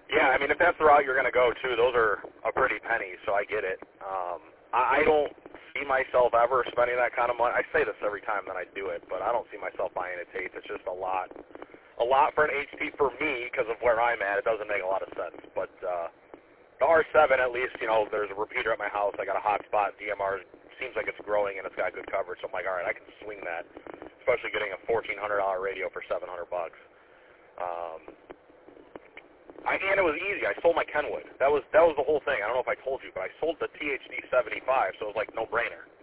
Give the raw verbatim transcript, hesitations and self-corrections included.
Yeah, I mean, if that's the route you're going to go, too, those are a pretty penny, so I get it. Um, I, I don't see myself ever spending that kind of money. I say this every time that I do it, but I don't see myself buying a Tate. It's just a lot. A lot for an H T for me because of where I'm at. It doesn't make a lot of sense. But uh, the R seven, at least, you know, there's a repeater at my house. I got a hotspot. D M R seems like it's growing and it's got good coverage. So I'm like, all right, I can swing that, especially getting a fourteen hundred dollars radio for seven hundred bucks. Um, I, and it was easy. I sold my Kenwood. That was that was the whole thing. I don't know if I told you, but I sold the T H D seventy-five, so it was like no brainer.